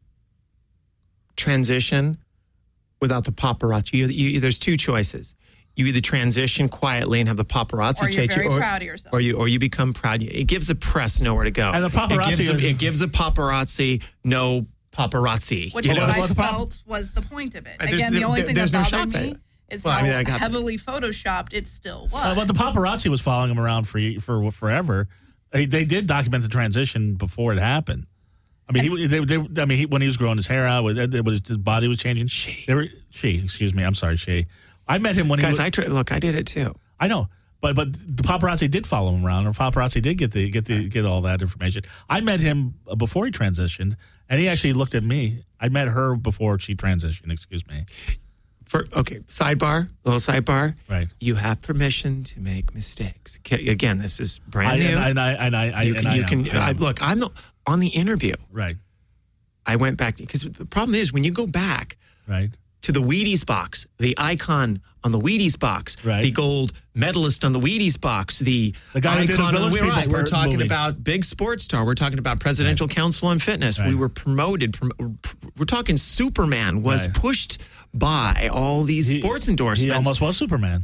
transition without the paparazzi. There's two choices. You either transition quietly and have the paparazzi Or you're take very you, proud of yourself. or you become proud. It gives the press nowhere to go. And the paparazzi- it gives the paparazzi no paparazzi. Which you is know? what I What's the problem? felt was the point of it. There's- Again, the only thing that there's no bothered shock me value. is Well, I how mean, I got that. heavily photoshopped it still was. But the paparazzi was following him around for forever. They did document the transition before it happened. I mean, when he was growing his hair out, his body was changing. Excuse me, I'm sorry, she. I met him when Guys, he was, look, I did it too. I know, but the paparazzi did follow him around, and paparazzi did get all that information. I met him before he transitioned, and he actually looked at me. I met her before she transitioned. Excuse me. Little sidebar. Right. You have permission to make mistakes. Again, this is brand new. Look, I'm on the interview. Right. I went back because the problem is when you go back Right. to the Wheaties box, the icon on the Wheaties box, Right. the gold medalist on the Wheaties box, the guy who did the icon on Village the People We're talking movie. about big sports star. We're talking about Presidential Council on Fitness. Right. We were promoted. We're talking Superman was Right. pushed by all these sports endorsements. He almost was Superman.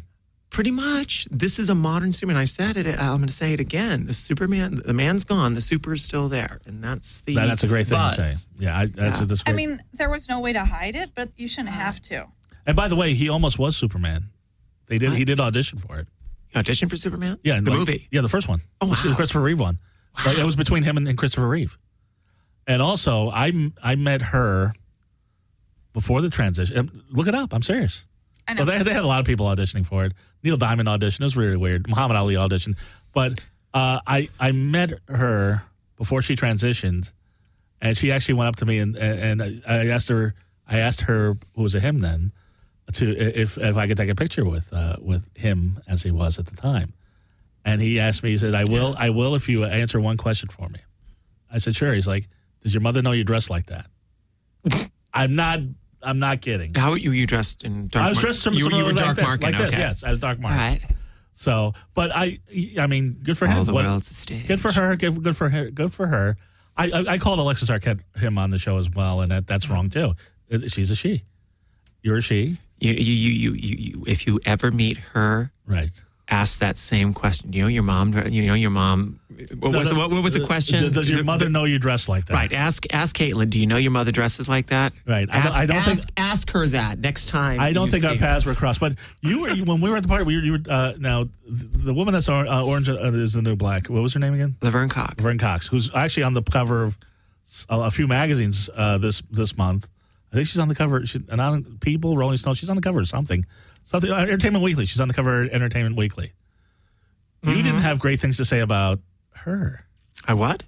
Pretty much. This is a modern Superman. I said it. I'm going to say it again. The man's gone. The super is still there. And that's the That's a great thing buzz. to say. Yeah, that's great. I mean, there was no way to hide it, but you shouldn't have to. And by the way, he almost was Superman. He did audition for it. You auditioned for Superman? Yeah, the movie. Yeah, the first one. Oh, The wow. Christopher Reeve one. Wow. Like, it was between him and Christopher Reeve. And also, I met her before the transition. Look it up. I'm serious. I know. Well, they had a lot of people auditioning for it. Neil Diamond auditioned. It was really weird. Muhammad Ali auditioned. But I met her before she transitioned, and she actually went up to me and I asked her who was a him then, if I could take a picture with him as he was at the time. And he asked me, he said, I will if you answer one question for me. I said, sure. He's like, does your mother know you dress like that? I'm not kidding. How were you dressed in dark? I was dressed you were like dark this, marking. like this, Okay. yes. I was dark All marking. right. So, but I mean, good for him. All the world's a stage. Good for her. Good for her. Good for her. I called Alexis Arquette him on the show as well, and that's wrong too. She's a she. You're a she. You if you ever meet her, Right. ask that same question. You know your mom. What was the question? Does your mother know you dress like that? Right. Ask Caitlin. Do you know your mother dresses like that? Right. Ask her that next time. I don't you think see our her. paths were crossed. But you were when we were at the party. You were now the woman that's orange is the new black. What was her name again? Laverne Cox. Laverne Cox, who's actually on the cover of a few magazines this month. I think she's on the cover. People, Rolling Stone. She's on the cover of something. Entertainment Weekly. She's on the cover of Entertainment Weekly. You didn't have great things to say about her. I what?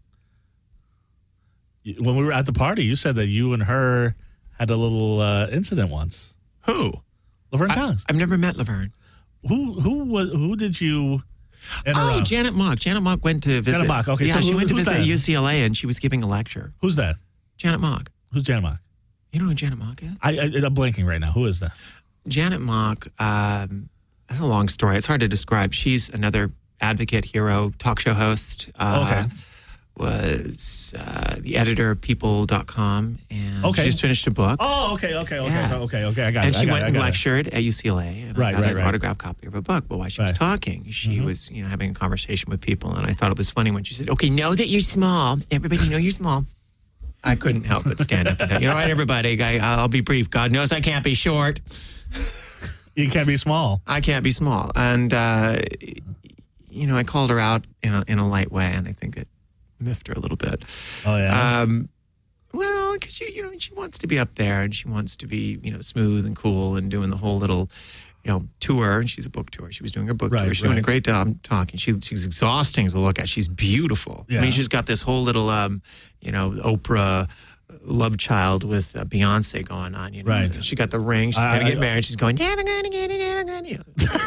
When we were at the party, you said that you and her had a little incident once. Who? Laverne Cox. I've never met Laverne. Who did you interrupt? Oh, Janet Mock. Janet Mock went to visit. Janet Mock, okay. Yeah, So she went to who's visit that? UCLA and she was giving a lecture. Who's that? Janet Mock. Who's Janet Mock? You know who Janet Mock is? I'm blanking right now. Who is that? Janet Mock, that's a long story. It's hard to describe. She's another advocate, hero, talk show host. Okay. Was the editor of People.com, and Okay. she just finished a book. Oh, okay. Yes. I got it. And she went and I got it. lectured at UCLA, and I got an autographed copy of a book. But while she was Right. talking, she was having a conversation with people, and I thought it was funny when she said, "Okay, know that you're small. Everybody know you're small." I couldn't help but stand up and go, "You know what, everybody? I'll be brief. God knows I can't be short. You can't be small. I can't be small." And I called her out in a light way, and I think it miffed her a little bit. Oh yeah. Well, because she wants to be up there, and she wants to be smooth and cool, and doing the whole little tour. And she's a book tour. She was doing her book tour. She's doing a great job talking. She's exhausting to look at. She's beautiful. Yeah. I mean, she's got this whole little Oprah love child with Beyonce going on. Right. She got the ring. She's going to get married. She's going, never going to get it, never going to.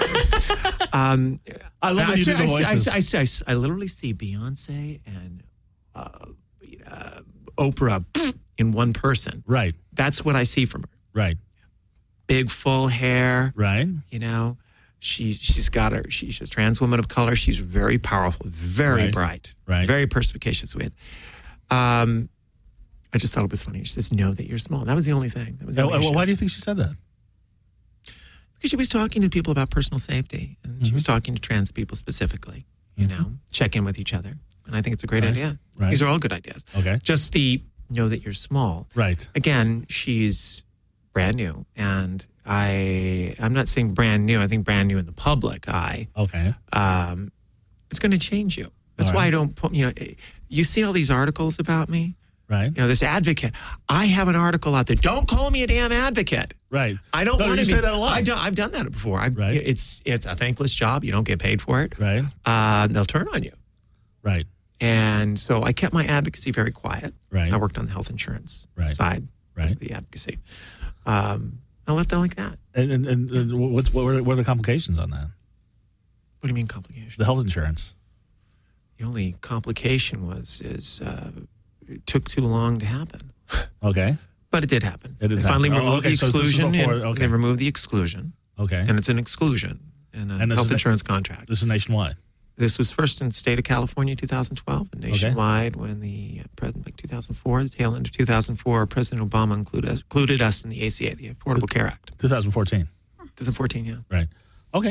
I love when you do the voices. I literally see Beyonce and Oprah in one person. Right. That's what I see from her. Right. Big full hair. Right. She's a trans woman of color. She's very powerful, very bright, very perspicacious with. I just thought it was funny. She says, "Know that you're small." That was the only thing. That was the only issue. Why do you think she said that? Because she was talking to people about personal safety, and she was talking to trans people specifically. Check in with each other, and I think it's a great idea. Right. These are all good ideas. Okay. Just the know that you're small. Right. Again, she's brand new, and I'm not saying brand new. I think brand new in the public eye. Okay. It's going to change you. That's All why right. I don't put. You see all these articles about me. Right. This advocate. I have an article out there. Don't call me a damn advocate. Right. I don't No, want to you say that a lot. I've done that before. Right. It's a thankless job. You don't get paid for it. Right. They'll turn on you. Right. And so I kept my advocacy very quiet. Right. I worked on the health insurance side Right. of the advocacy. I left it like that. And what were the complications on that? What do you mean complication? The health insurance. The only complication is it took too long to happen. Okay. But it did happen. It did They finally happen. removed the So this is exclusion. before- and okay. They removed the exclusion. Okay. And it's an exclusion in a And this health is- insurance contract. This is nationwide. This was first in the state of California in 2012 and nationwide when the president, like 2004, the tail end of 2004, President Obama included us in the ACA, the Affordable Care Act. 2014. 2014, yeah. Right. Okay.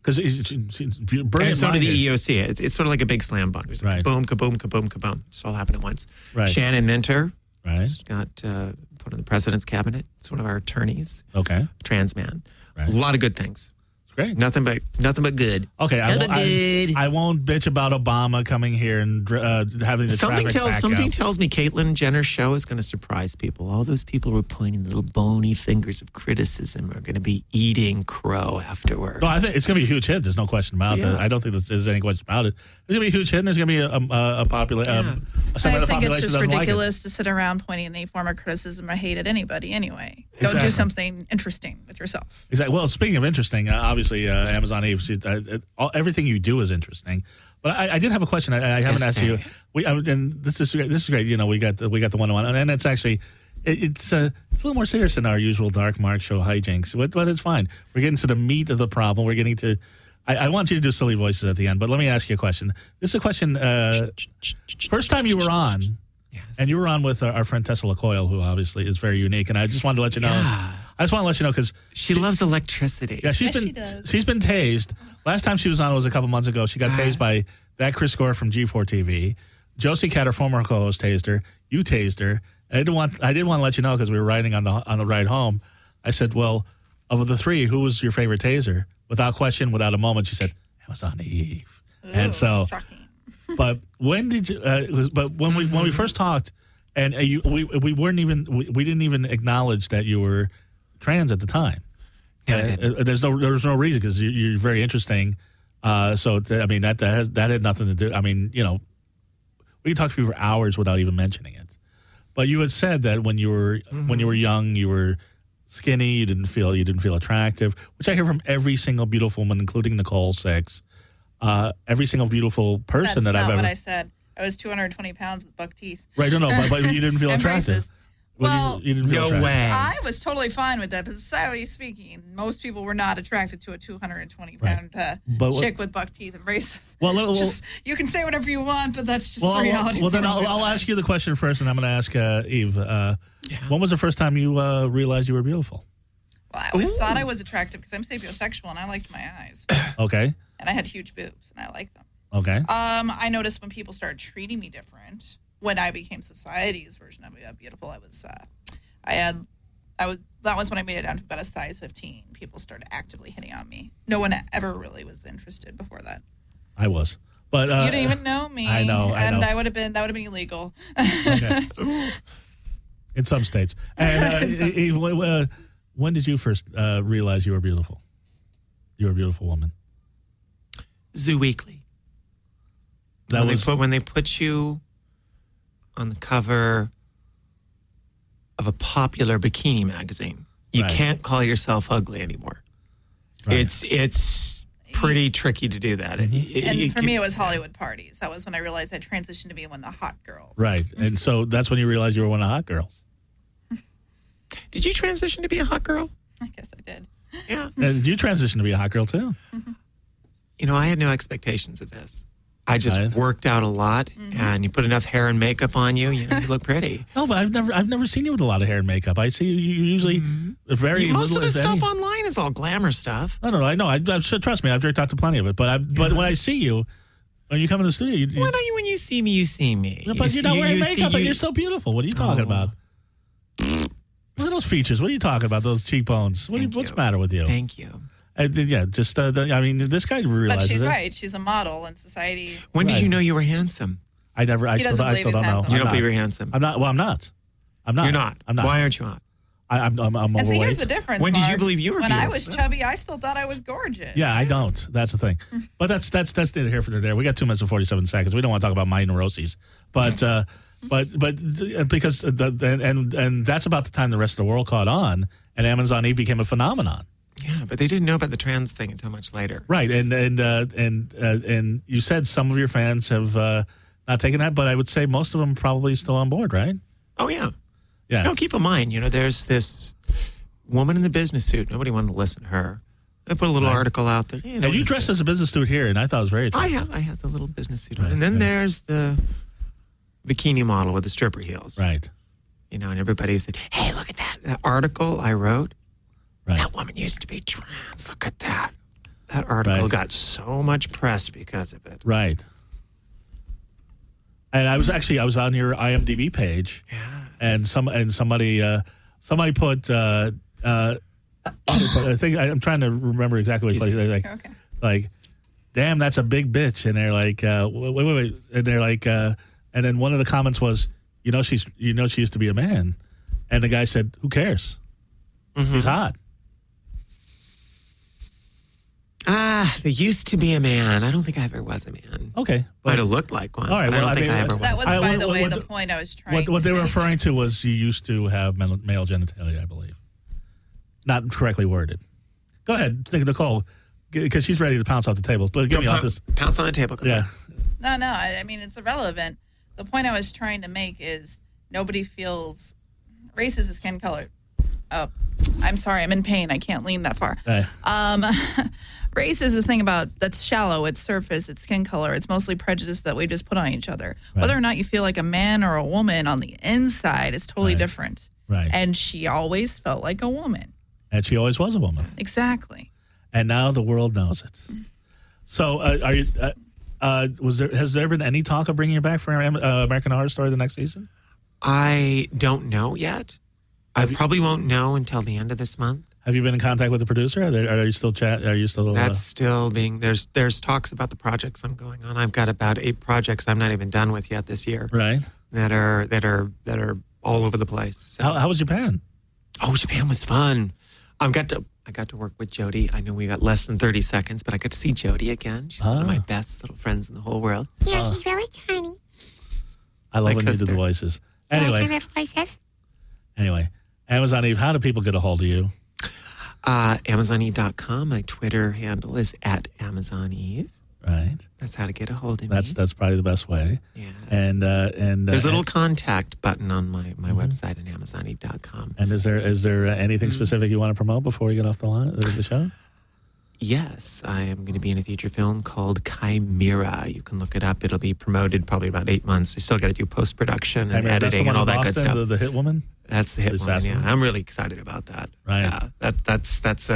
Because And so did the EOC. It's sort of like a big slam bunk. It's like Right. kaboom, kaboom, kaboom, kaboom. Just all happened at once. Right. Shannon Minter Right. just got put in the president's cabinet. It's one of our attorneys, Okay. trans man. Right. A lot of good things. It's great. Nothing but good. Okay. Nothing good. I won't bitch about Obama coming here and having the Something traffic back something up. tells me Caitlyn Jenner's show is going to surprise people. All those people who are pointing little bony fingers of criticism are going to be eating crow afterwards. No, I think it's going to be a huge hit. There's no question about Yeah. it. I don't think there's any question about it. There's going to be a huge hit, and there's going to be a popular a segment I of the think it's population just doesn't like it. ridiculous to sit around pointing any form of criticism or hate at anybody anyway. Go Exactly. do something interesting with yourself. Exactly. Well, speaking of interesting, obviously Amazon Eve, everything you do is interesting. But I did have a question. I haven't asked you. And this is great. You know, we got the one-on-one, and it's actually it's a little more serious than our usual Dark Mark show hijinks. But it's fine. We're getting to the meat of the problem. We're getting to. I want you to do silly voices at the end, but let me ask you a question. This is a question. First time you were on. Yes. And you were on with our friend Tessa LaCoyle, who obviously is very unique. And I just wanted to let you know. Yeah. I just want to let you know because She loves electricity. yeah, Yes, she does. she's been tased. Last time she was on was a couple months ago. She got tased by that Chris Gore from G4 TV. Josie Cat, her former co-host, tased her. You tased her. I didn't want to let you know because we were riding on the ride home. I said, well, of the three, who was your favorite taser? Without question, without a moment, she said Amazon Eve. And so. Shocking. But when did you? But when we first talked, and we weren't even we didn't even acknowledge that you were trans at the time. There was no reason because you're very interesting. So I mean that had nothing to do. I mean, you know, we could talk to you for hours without even mentioning it. But you had said that when you were young, you were skinny. You didn't feel attractive, which I hear from every single beautiful woman, including Nicole Six. Every single beautiful person That's that I've not ever. what I said. I was 220 pounds with buck teeth. Right, no, but you didn't feel And attractive. braces. Well, you didn't feel No attractive. way. I was totally fine with that, but society speaking, most people were not attracted to a 220-pound But what- chick with buck teeth and braces. Well, Just, you can say whatever you want, but that's just the well, reality. well, then for me. I'll ask you the question first, and I'm going to ask Eve. When was the first time you realized you were beautiful? Well, I always thought I was attractive because I'm sapiosexual and I liked my eyes. Okay, And I had huge boobs and I liked them. okay. I noticed when people started treating me different, when I became society's version of beautiful, that was when I made it down to about a size 15. People started actively hitting on me. No one ever really was interested before that. I was, but You didn't even know me. I know, and that would have been illegal. Okay. In some states. And Eve, when did you first realize you were beautiful? You were a beautiful woman. Zoo Weekly. When they put you on the cover of a popular bikini magazine, you Right. can't call yourself ugly anymore. Right. It's pretty tricky to do that. And for me, it was Hollywood parties. That was when I realized I transitioned to being one of the hot girls. Right, and so that's when you realized you were one of the hot girls. Did you transition to be a hot girl? I guess I did. Yeah. And you transitioned to be a hot girl too. You know, I had no expectations of this. I just Right. worked out a lot, and you put enough hair and makeup on you, you look pretty. No, but I've never seen you with a lot of hair and makeup. I see you usually very Most little of the if any. stuff online is all glamour stuff. No, I know. I trust me. I've jerked out to plenty of it. But when I see you, when you come in the studio, you, Why don't you, when you see me, you see me. but you're not wearing makeup, but you- you're so beautiful. What are you talking about? Look at those features. What are you talking about? Those cheekbones. Thank What's you. the matter with you? Thank you. Yeah, just I mean, this guy realizes But she's it. right. She's a model in society. When Right. did you know you were handsome? I He doesn't still believe don't he's know. handsome. You I'm don't not. believe you're handsome. I'm not. Well, I'm not. I'm not. You're not. I'm not. Why aren't you not? I'm And overweight. see, here's the difference. When did you Mark. believe you were When I beautiful? was chubby, I still thought I was gorgeous. Yeah, I don't. That's the thing. But that's neither here nor there. We got 2 minutes and 47 seconds. We don't want to talk about my neuroses, but because and that's about the time the rest of the world caught on, and Amazon Eve became a phenomenon. Yeah, but they didn't know about the trans thing until much later. Right, and you said some of your fans have not taken that, but I would say most of them probably still on board, right? Oh, yeah. Yeah. No, keep in mind, there's this woman in the business suit. Nobody wanted to listen to her. I put a little Right. article out there. And you dressed as a business dude here, and I thought it was very attractive. I had the little business suit on. Right, And then right. there's the bikini model with the stripper heels. Right, And everybody said, hey, look at that. That article I wrote, right. that woman used to be trans. Look at that. That article Right. got so much press because of it. Right. And I was on your IMDb page, Yeah. and somebody put. I think I'm trying to remember exactly what Excuse they're like. Okay. Like, damn, that's a big bitch. And they're like, wait. And they're like, and then one of the comments was, she used to be a man. And the guy said, who cares? She's hot. There used to be a man. I don't think I ever was a man. Okay. Might have looked like one. All right, but well, I don't think I ever was. That was, I- by what- the way, what- the point I was trying What they to were make. referring to was you used to have male genitalia, I believe. Not correctly worded. Go ahead, Nicole, because she's ready to pounce off the table. But get me off this. Pounce on the table. Come Yeah. on. No, I mean, it's irrelevant. The point I was trying to make is nobody feels race is a skin color. Oh, I'm sorry. I'm in pain. I can't lean that far. Hey. Race is a thing that's shallow. It's surface. It's skin color. It's mostly prejudice that we just put on each other. Right. Whether or not you feel like a man or a woman on the inside is totally Right. different. Right. And she always felt like a woman. And she always was a woman. Exactly. And now the world knows it. So, are you? Has there been any talk of bringing her back for American Horror Story the next season? I don't know yet. I probably won't know until the end of this month. Have you been in contact with the producer? Are you still chat? Are you still? That's still being there's talks about the projects I'm going on. I've got about 8 projects I'm not even done with yet this year right. that are all over the place. So. How was Japan? Oh, Japan was fun. I got to work with Jodie. I know we got less than 30 seconds, but I got to see Jodie again. She's one of my best little friends in the whole world. Yeah, she's really tiny. I love My when you do the sister. voices. Like my Anyway, little voices. Amazon Eve. How do people get a hold of you? AmazonEve.com. My Twitter handle is @AmazonEve. Right. That's how to get a hold of me. That's probably the best way. Yeah. And There's a little contact button on my website at AmazonEve.com. And is there anything specific you want to promote before we get off the show? Yes, I am going to be in a feature film called Chimera. You can look it up. It'll be promoted probably about 8 months. I still got to do post-production and That's the editing one and all in that Boston, good stuff. the hit woman. That's the hit The one. assassin? Yeah, I'm really excited about that. Right. Yeah, that's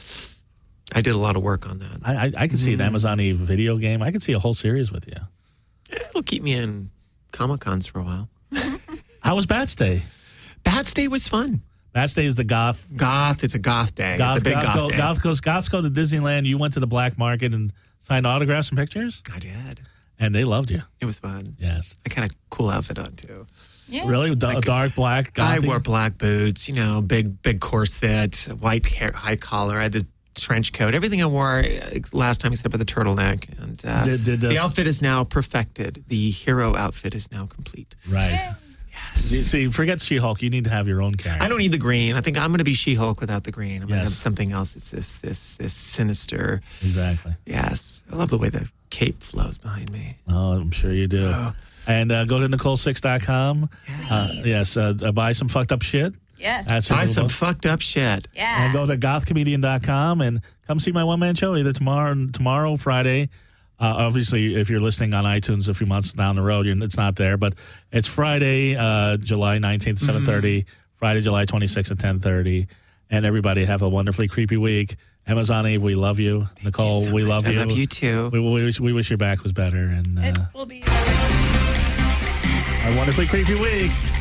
I did a lot of work on that. I can see an Amazon Eve video game. I could see a whole series with you. It'll keep me in Comic-Cons for a while. How was Bats Day? Bats Day was fun. Bats Day is the goth. It's a goth day. It's a big goth day. Goths go to Disneyland. You went to the black market and signed autographs and pictures, I did. and they loved you. It was fun. Yes. I kind of cool outfit on too. Yeah. Really? Dark black? I gothy? wore black boots, big corset, white hair, high collar. I had the trench coat, everything I wore last time except for the turtleneck. And Did the outfit is now perfected. The hero outfit is now complete. Right. Yes. See, forget She-Hulk. You need to have your own character. I don't need the green. I think I'm going to be She-Hulk without the green. I'm going to Yes. have something else. It's this sinister. Exactly. Yes. I love the way the cape flows behind me. Oh, I'm sure you do. Oh. And go to Nicole6.com. Yes. Buy some fucked up shit. Yes. That's Buy her some book. fucked up shit. yeah. And go to gothcomedian.com and come see my one-man show either tomorrow, Friday. Obviously, if you're listening on iTunes a few months down the road, it's not there. But it's Friday, July 19th, 7:30. Friday, July 26th at 10:30. And everybody have a wonderfully creepy week. Amazon Eve, we love you. Nicole, so we much. love I you. love you too. We wish your back was better. And It will be. a wonderfully creepy week.